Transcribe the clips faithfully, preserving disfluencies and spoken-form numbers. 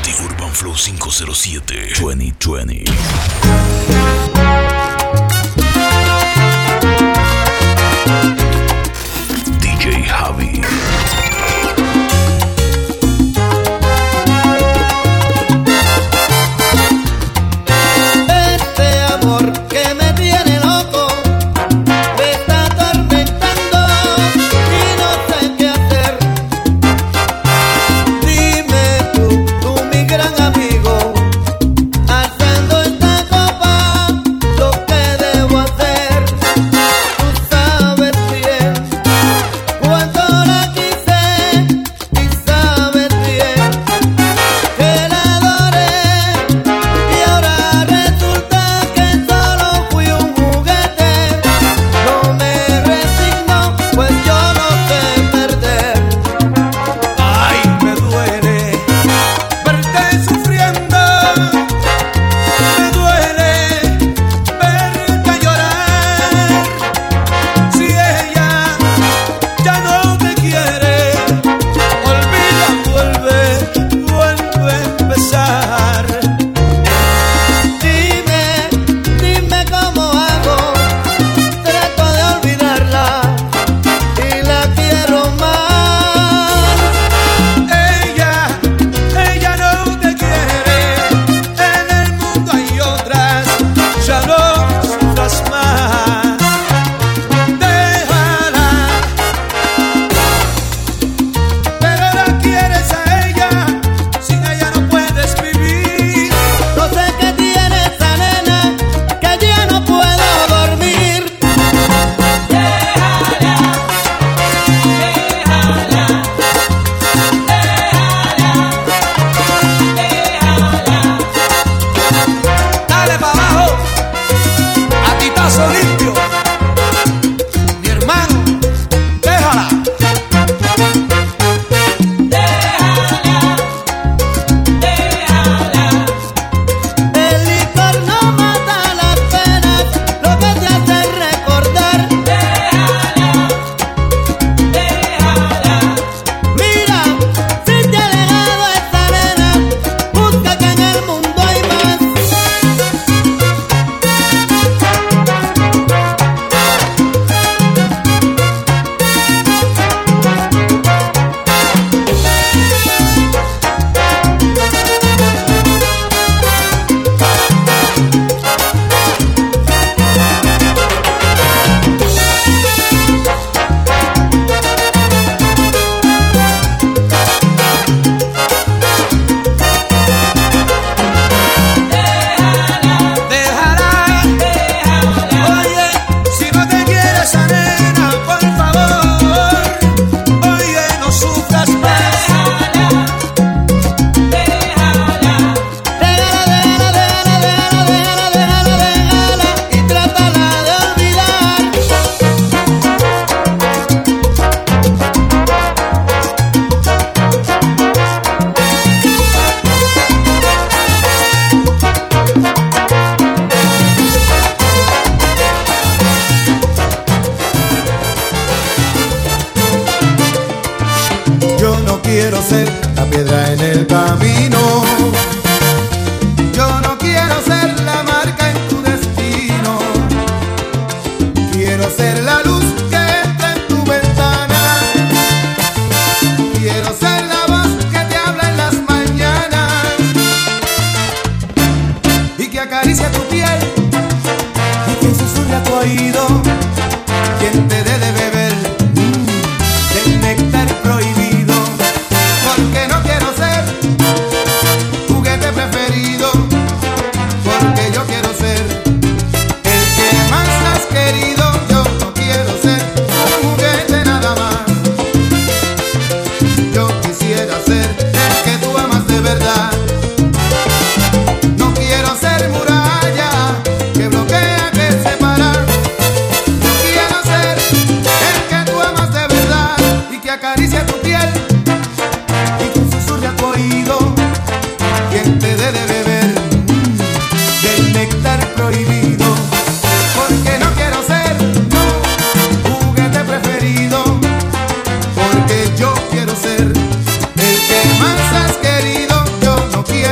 The Urban Flow cinco cero siete veinte veinte. D J Javi. Este amor que me tiene loco me está atormentando y no sé qué hacer. Dime tú, tú mi gran amigo, alzando esta copa, lo que debo hacer. Tú sabes bien cuánto la quise y sabes bien que la adoré, y ahora resulta que solo fui un juguete. No me resigno, pues yo no sé perder. Ay, me duele verte sufriendo, me duele verte llorar. Si ella ya no te quiere, olvida, vuelve, vuelve a empezar. Dime, dime cómo hago, trato de olvidarla y la quiero más. Ella, ella no te quiere, en el mundo hay otras, ya no sufras más. Déjala, pero la quieres a ella, sin ella no puedes vivir. No sé qué tiene esa nena, que ya no puedo dormir. Dale para abajo, a titazo limpio, mi hermano, déjala. El licor no mata las penas, lo que te hace recordar. Mira, si te ha dejado esa nena, busca que en el mundo hay más. Déjala, oye, si no te quiere esa nena, por favor, oye, no sufras más. Déjala, déjala, déjala, déjala, déjala, déjala, déjala y trátala de olvidar. Yo no quiero ser la piedra en el camino. Yo no quiero ser la marca en tu destino. Quiero ser la luz que entra en tu ventana. Quiero ser la voz que te habla en las mañanas y que acaricia tu piel y que susurra a tu oído, quien te dé de beber del néctar prohibido. Porque no quiero ser juguete preferido, porque yo quiero ser el que más has querido. Yo no quiero ser un juguete nada más. Yo quisiera ser el que tú amas de verdad. No quiero ser muralla que bloquea, que separa. No quiero ser el que tú amas de verdad y que acaricia tu piel y que susurre a tu oído, quien te dé de beber del néctar prohibido. Porque no quiero ser, no, juguete preferido, porque yo quiero ser el que más has querido. Yo no quiero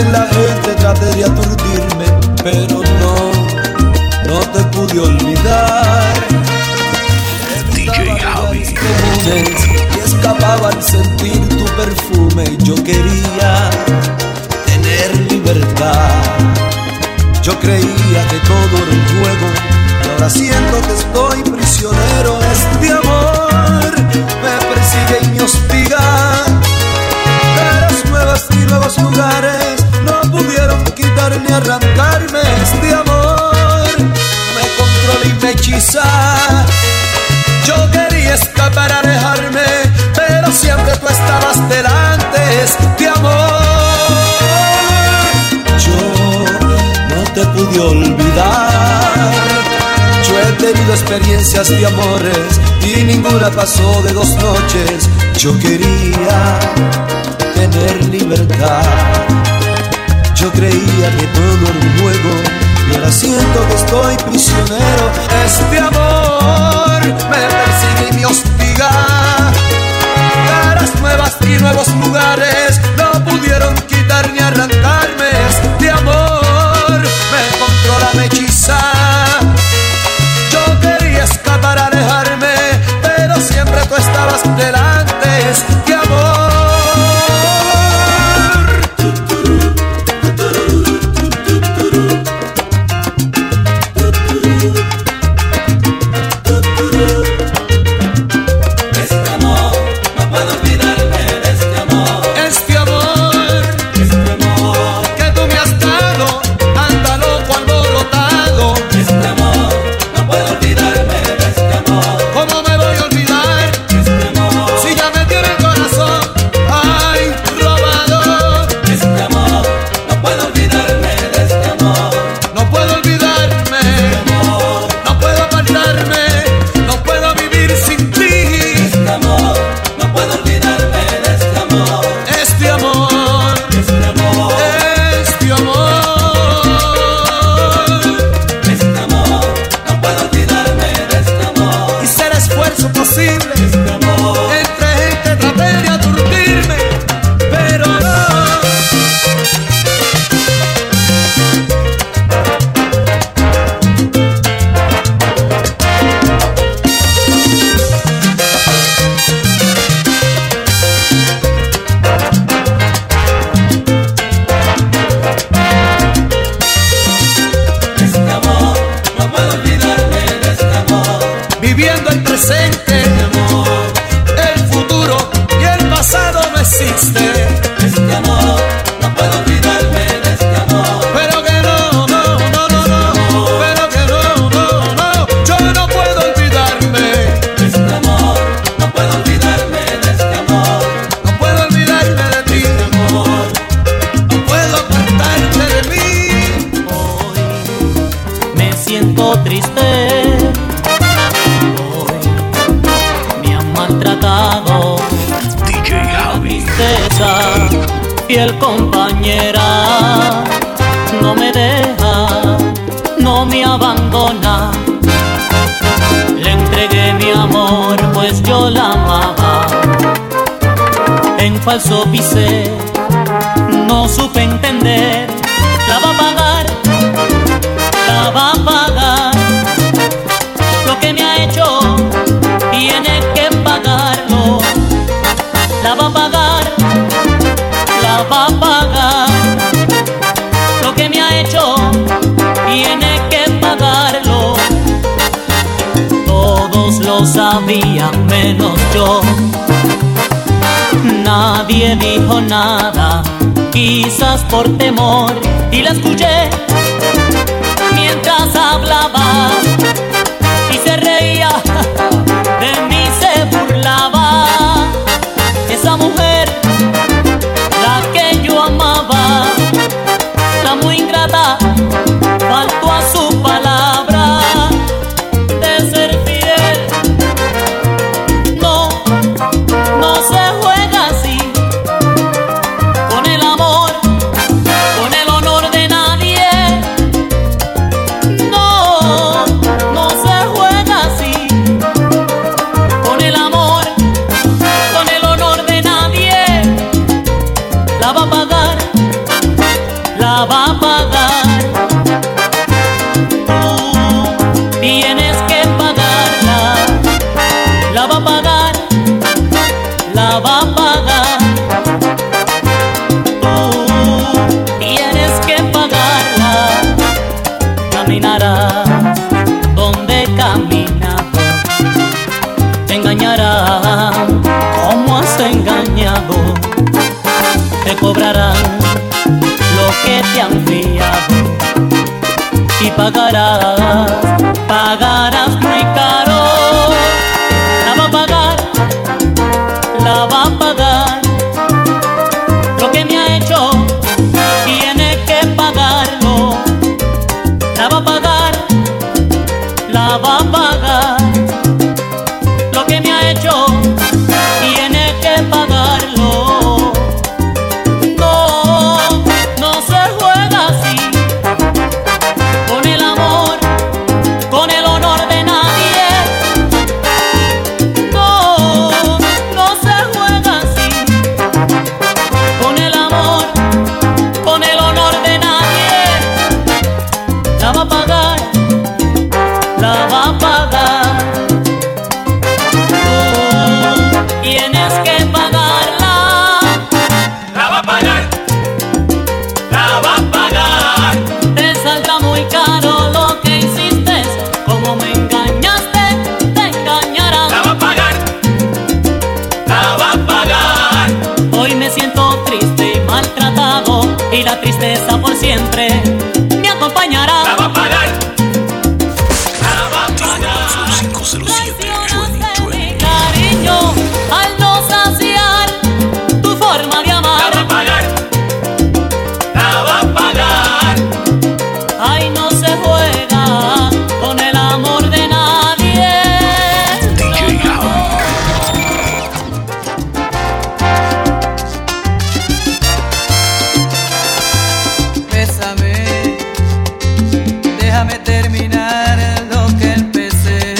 también la gente trate de aturdirme, pero no, no te pude olvidar. D J Javi. Y escapaba al sentir tu perfume. Yo quería tener libertad. Yo creía que todo era un juego, y ahora siento que estoy prisionero. Este amor me persigue y me hostiga. Caras nuevas y nuevos lugares no pudieron quitar ni arrancarme. Este amor me controla y me hechiza. Yo quería escapar, alejarme, pero siempre tú estabas delante. Este amor yo no te pude olvidar. Yo he tenido experiencias de amores y ninguna pasó de dos noches. Yo quería tener libertad. Yo creía que todo era un juego y ahora siento que estoy prisionero. Este amor me persigue y me hostiga. Caras nuevas y nuevos lugares no pudieron quitar ni arrancarme. Este amor me controla, me hechiza. Yo quería escapar, alejarme, pero siempre tú estabas delante. Este amor fiel compañera, no me deja, no me abandona. Le entregué mi amor, pues yo la amaba. En falso pisé, no supe entender. La va a pagar, la va a pagar. Lo que me ha hecho, tiene que pagarlo. La va a pagar, la va a pagar. Lo que me ha hecho, tiene que pagarlo. Todos lo sabían menos yo. Nadie dijo nada, quizás por temor, y la escuché mientras hablaba y se reía, de mí se burlaba. Esa mujer, la que yo amaba, la muy ingrata, faltó a su palabra de ser fiel. No, no se juega así con el amor, con el honor de nadie. No, pagarán como has engañado, te cobrarán lo que te han fiado y pagarás, pagarás muy caro. La va a pagar, la va a pagar, lo que me ha hecho tiene que pagarlo. La va a pagar, la va a pagar, lo que me ha hecho tiene que pagarlo. No, no se juega así con el amor, con el honor de nadie. No, no se juega así con el amor, con el honor de nadie. La va a pagar, la va a pagar. Tú tienes que pagarla. La va a pagar, la va a pagar. Te salta muy caro lo que hiciste. Como me engañaste, te engañarán. La va a pagar, la va a pagar. Hoy me siento triste y maltratado, y la tristeza por siempre me acompañará. La va a pagar, la va a pagar. cinco cero siete, Traicionaste mi cariño al no saciar tu forma de La va amar. a pagar, la va a pagar. Ay, no se juega con el amor de nadie. D J Javi. Bésame, déjame terminar lo que empecé.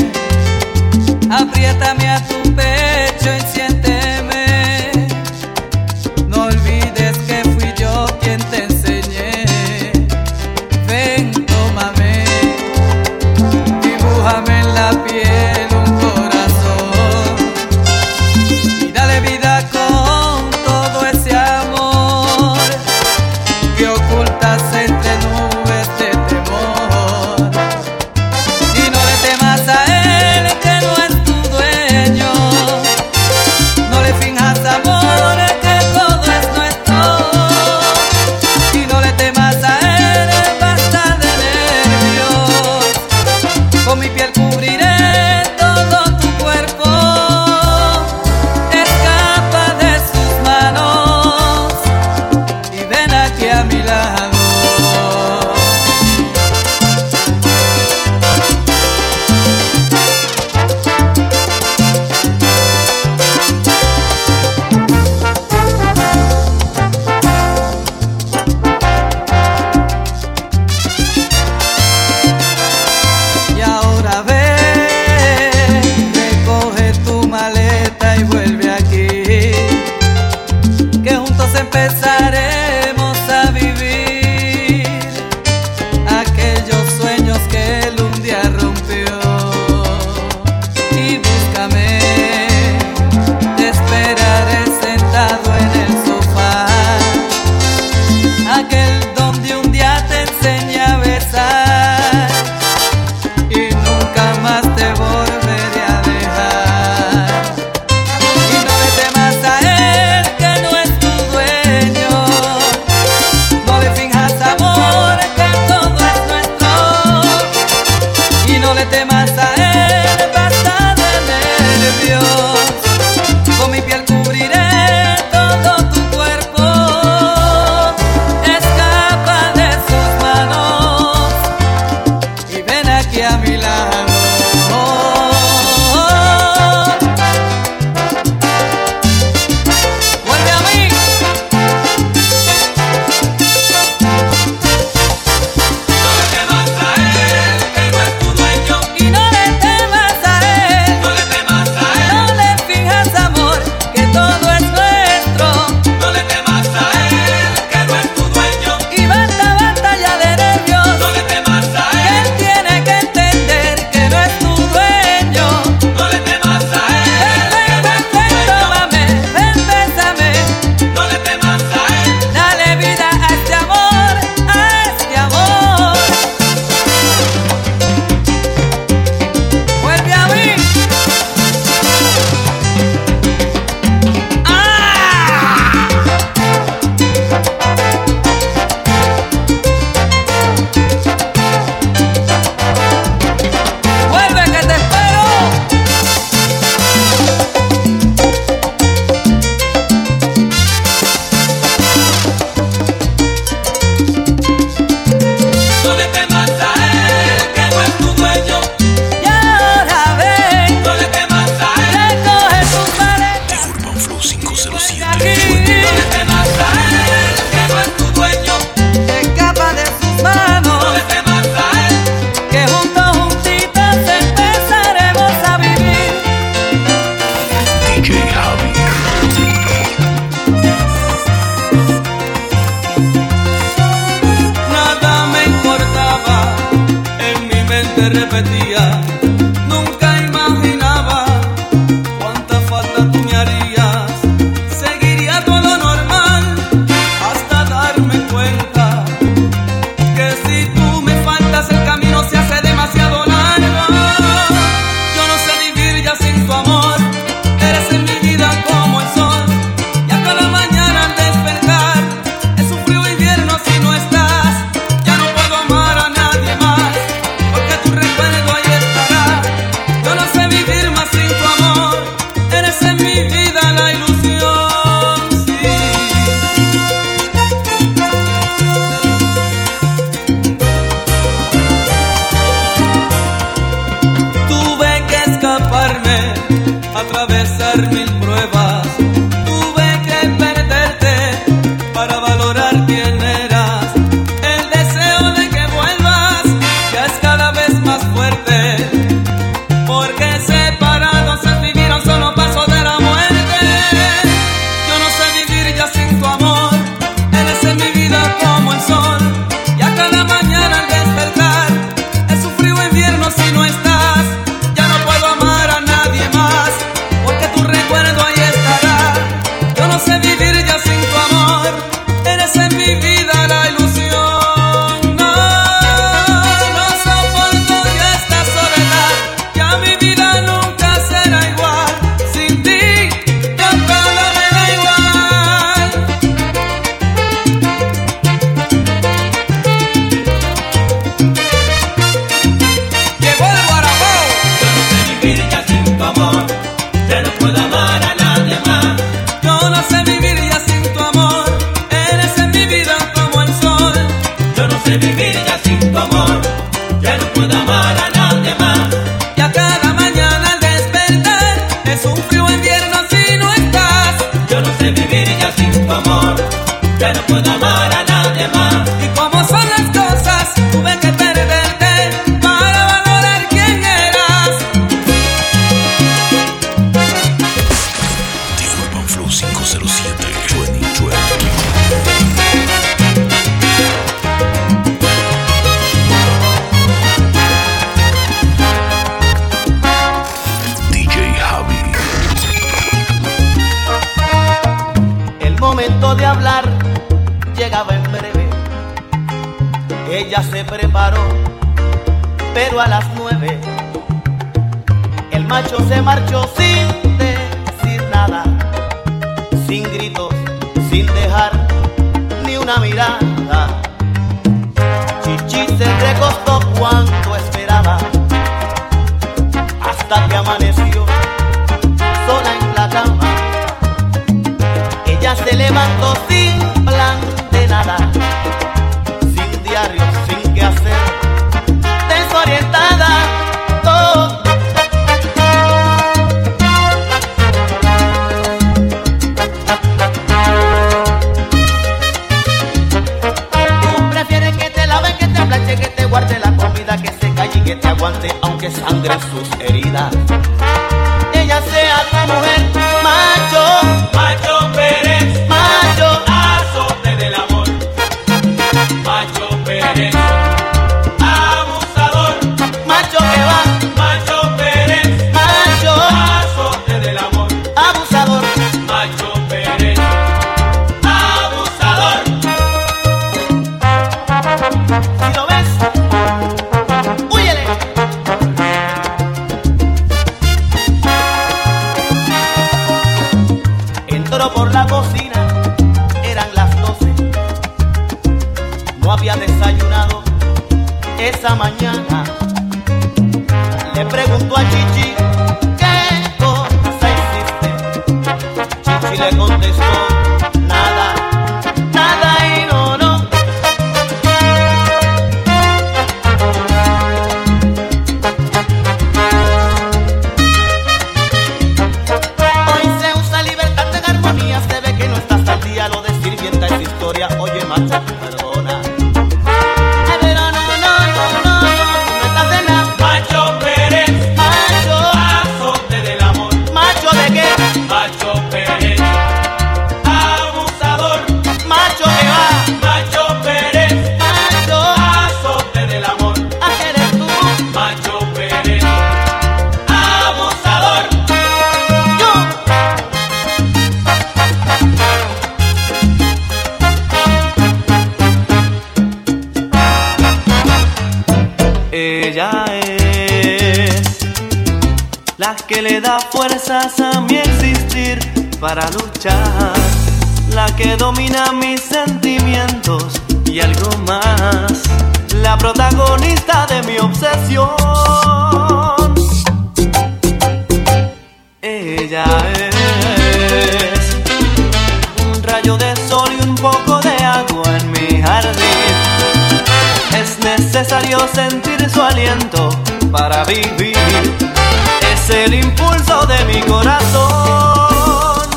Apriétame a tu pecho y siénteme. No olvides que fui yo quien te enseñé. Ven, tómame, dibújame en la piel un corazón y dale vida con todo ese amor que ocultas entre nubes de temor. Y no le temas a él que no es tu dueño, no le finjas amor que todo es nuestro. Y no le temas a él, basta de nervios, con mi piel cubriré todo tu cuerpo. Escapa de sus manos y ven aquí a mi lado. Y ahora ve, recoge tu maleta y vuelve aquí, que juntos empezaremos a vivir aquellos sueños que él un día rompió. Y búscame, te esperaré sentado en el sofá, aquel donde un día te enseñé a besar y nunca más te volveré a dejar. Y no le temas a él que no es tu dueño, enamorarme, atravesar mil pruebas. Tuve que perderte para valorar quién eras. El deseo de que vuelvas ya es cada vez más fuerte, porque separados es vivir a un solo paso de la muerte. Yo no sé vivir ya sin tu amor, eres en mi vida como el sol. Y a cada mañana al despertar es un frío invierno si no estás. Ya no puedo amar a nadie más, porque tu recuerdo ahí estará. Yo no sé vivir ya sin tu amor, eres en mi vida la ilusión. No, no soporto ya esta soledad, ya mi vida nunca será igual. Sin ti ya todo me da igual. Llegó el guarabao. Yo no sé vivir ya sin tu amor, ya no puedo amar a nadie más. Yo no sé vivir ya sin tu amor, eres en mi vida como el sol. Yo no sé vivir ya sin tu amor, ya no puedo amar a nadie más. Y a cada mañana al despertar es un frío invierno si no estás. Yo no sé vivir ya sin tu amor, ya no puedo amar a nadie más. Y como son las cosas, tuve que perderte para valorar quién eras. The Urban Flow quinientos siete, veinte veinte. D J Javi. El momento de hablar llegaba en breve. Ella se preparó, pero a las nueve el macho se marchó sin decir nada, sin gritos, sin dejar ni una mirada. Chichi se recostó cuanto esperaba, hasta que amaneció sola en la cama. Ella se levantó sin plan de nada, sin diario, sin qué hacer, desorientada. Oh. Tú prefieres que te lave, que te planche, que te guarde la comida, que se calle y que te aguante aunque sangren sus heridas. Ella sea tu mujer, macho, Macho Pérez, macho, azote del amor. Macho Pérez, abusador. macho que va, Macho Pérez, macho, azote del amor. abusador. Macho Pérez, abusador. Si lo ves, huyele. Entró por la cocina, eran las doce. No había desayunado esa mañana. Le preguntó a Chichi, ¿qué cosa hiciste? Chichi le contestó, nada, nada y no, no. Hoy se usa libertad en armonía, se ve que no estás al día, lo de sirvienta es historia. Oye, macho, perdona. Ay, pero no, no, no, no, no, tú no estás en nada. Macho Pérez, Macho, azote del amor. macho de qué, Macho Pérez, abusador. macho que va, Macho Pérez, macho, azote del amor. ¿a qué eres tú? Macho Pérez, abusador. Yo. Ella es la que le da fuerzas a mi existir para luchar, la que domina mis sentimientos y algo más, la protagonista de mi obsesión. Ella es un rayo de sol y un poco de agua en mi jardín. Es necesario sentir su aliento para vivir. Es es el impulso de mi corazón.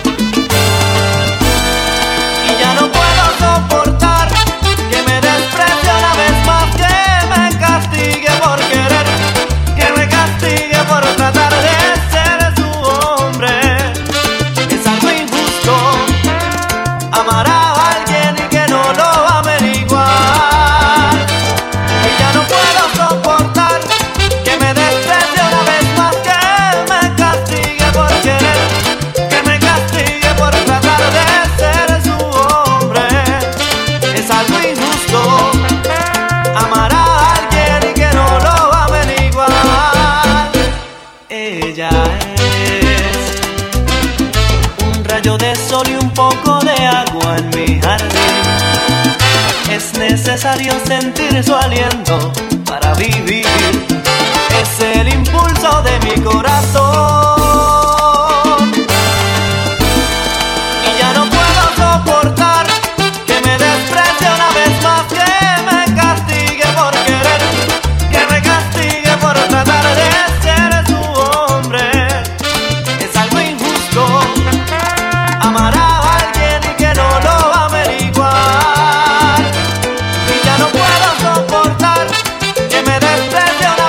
Y ya no puedo soportar que me desprecie una vez más, que me castigue por querer, que me castigue por tratar de ser su hombre. Es algo injusto amar a alguien y que no lo amen igual. Y ya no puedo soportar que me desprecie una vez más, que me castigue por querer, que me castigue por tratar de ser su hombre. Es algo injusto amar a alguien y que no lo amen igual. Ella es un rayo de sol y un poco de agua en mi jardín. Es necesario sentir su aliento para vivir. Es el impulso de mi corazón. Y ya no puedo soportar que me desprecie una vez más, que me castigue por querer, que me castigue por tratar de ser su hombre. Es algo injusto amar a alguien y que no lo amen igual. Y ya no puedo soportar que me desprecie una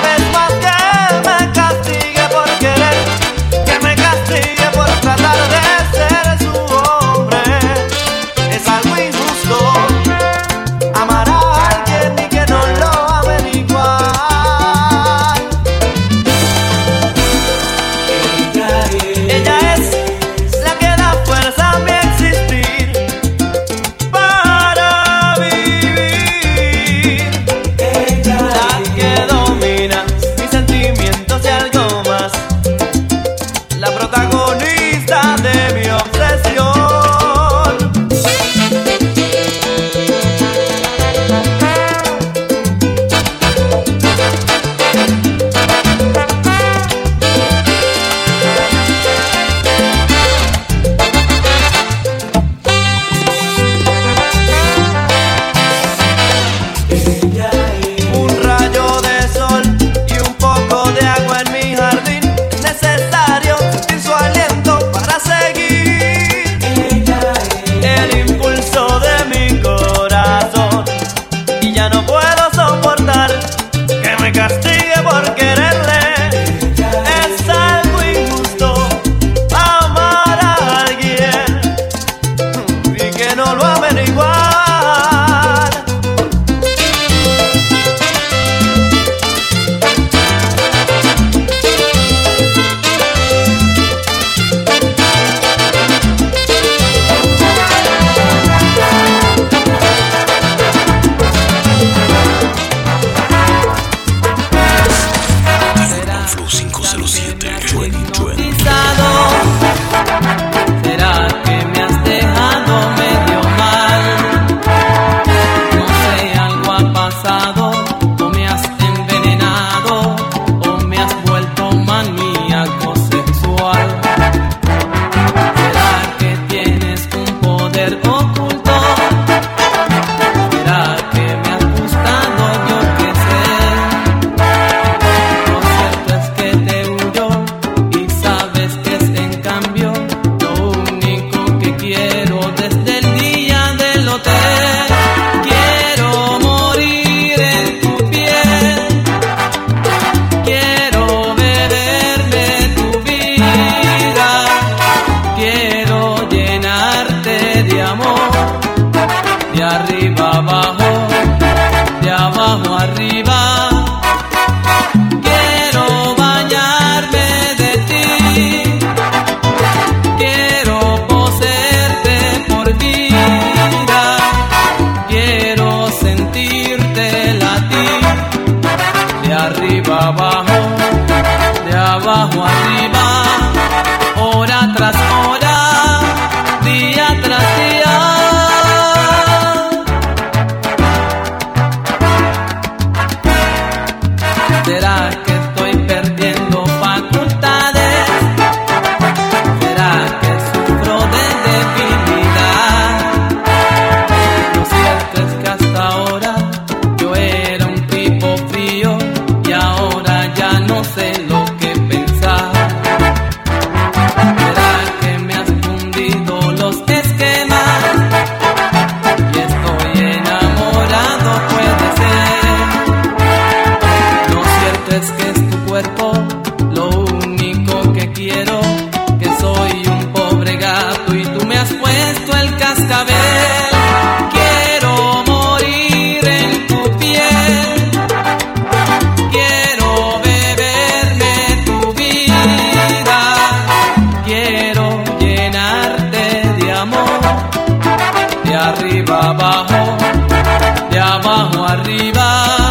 arriba.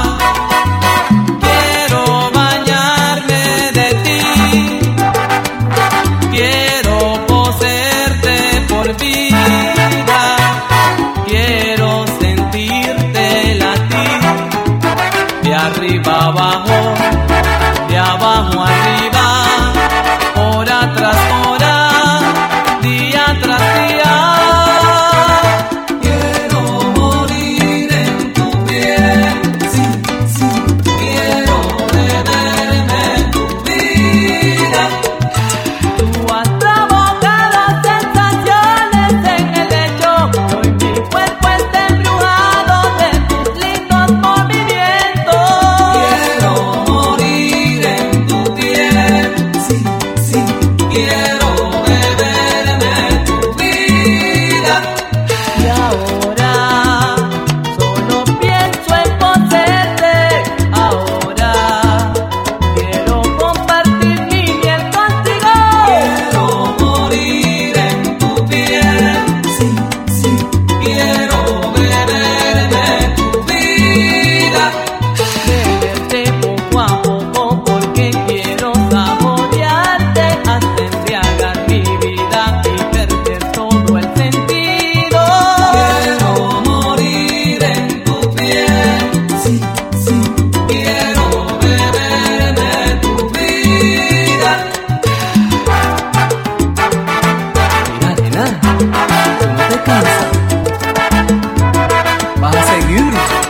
Quiero bañarme de ti, quiero poseerte por vida, quiero sentirte latir, de arriba abajo, de abajo arriba, hora tras hora, día tras día. Quiero morir en tu piel, sí, sí, quiero beberme tu vida. Tú has provocado sensaciones en el lecho, hoy mi cuerpo está embrujado de tus lindos movimientos. Quiero morir en tu piel, sí, sí, quiero beberme tu vida. Y ahora solo pienso en poseerte. Ahora quiero compartir mi miel contigo. Quiero morir en tu piel, sí, sí, quiero beberme tu vida. Beberte poco a poco porque quiero saborearte hasta embriagar mi vida y perder todo el sentido. Quiero morir en tu piel, sí, sí, quiero beberme tu vida. Mira, nena, tú no te cansas, vas a seguir.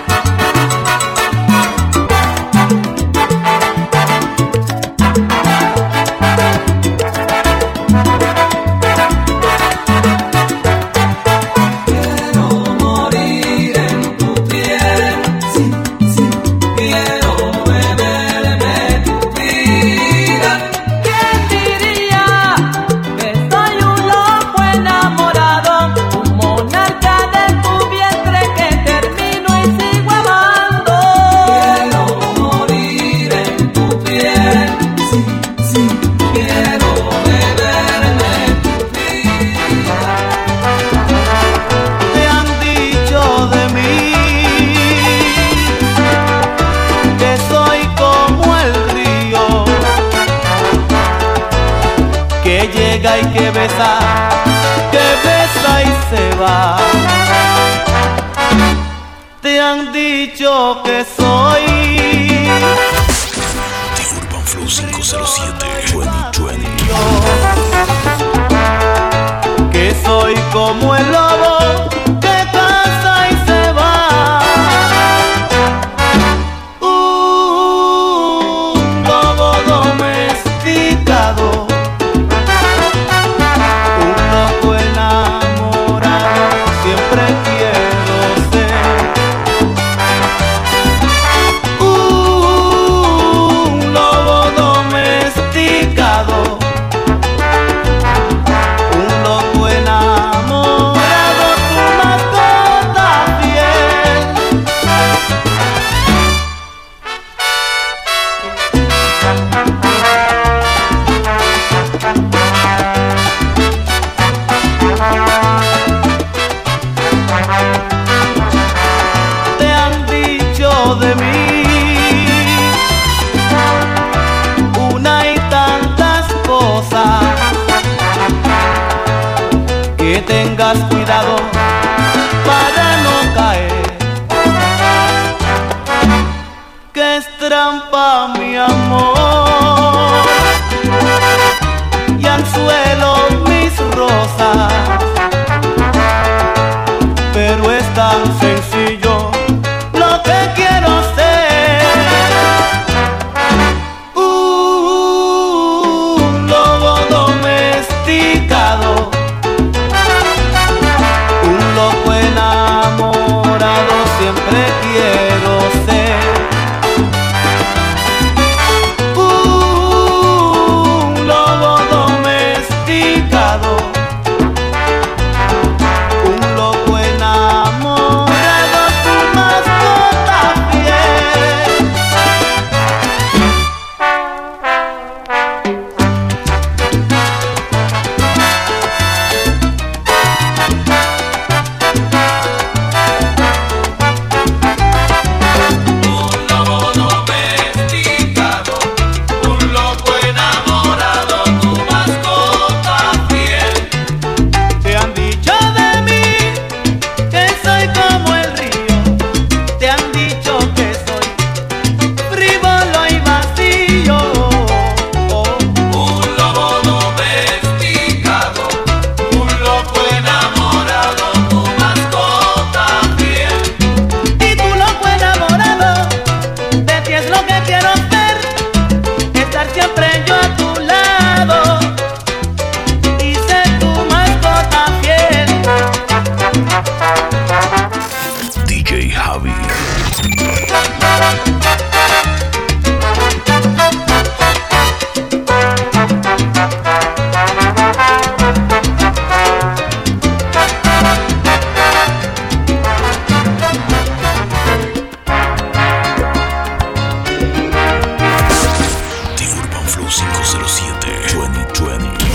Quiero morir en tu piel, sí, sí, quiero beberme tu vida. ¿Quién diría que soy un loco enamorado, un monarca de tu vientre que termino y sigo amando? Quiero morir en tu piel, sí, sí, quiero beberme tu vida. Te han dicho de mí que soy como el río que llega y que besa, que besa y se va. Te han dicho que soy The Urban Flow cinco cero siete veinte veinte. que soy como el lobo que caza y se va. Un lobo domesticado, un loco enamorado, siempre quiero ser. Un lobo domesticado, un loco enamorado. cero cinco cero siete, veinte veinte.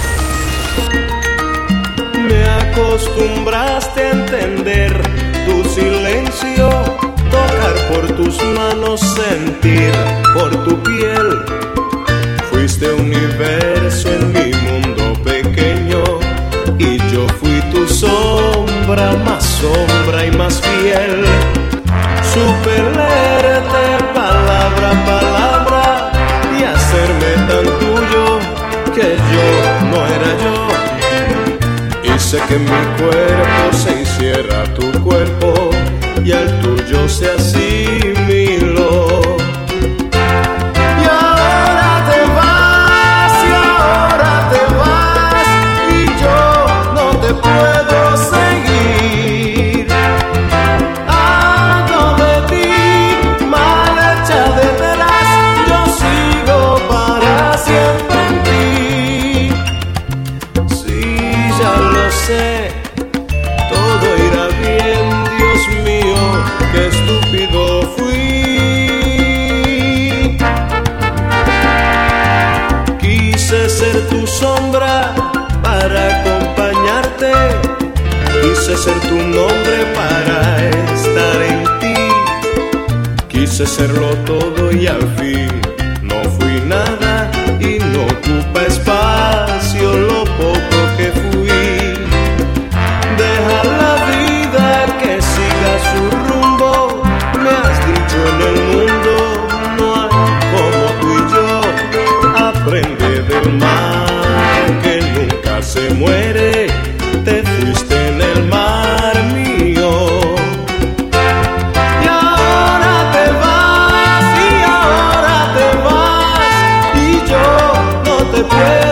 Me acostumbraste a entender tu silencio, tocar por tus manos, sentir por tu piel. Fuiste universo en mi mundo pequeño y yo fui tu sombra, más sombra y más fiel. Supe leerte palabra a palabra y hacerme tan tuyo que yo no era yo. Hice que mi cuerpo se hiciera tu cuerpo y al tuyo se asimiló. Y ahora te vas, y ahora te vas, y yo no te puedo seguir. Ando de ti, mal hecha detrás, yo sigo para siempre en ti. Sí, ya lo sé, todo irá bien, Dios mío, qué estúpido fui. Quise ser tu sombra para acompañarte, quise ser tu nombre para estar en ti. Quise serlo todo y al fin no fui nada y no ocupa espacio lo poco que fui. Deja la vida que siga su rumbo, me has dicho en el mundo no hay como tú y yo. Aprende del mar que nunca se muere, te fuiste en el mar mío. Y ahora te vas, y ahora te vas, y yo no te puedo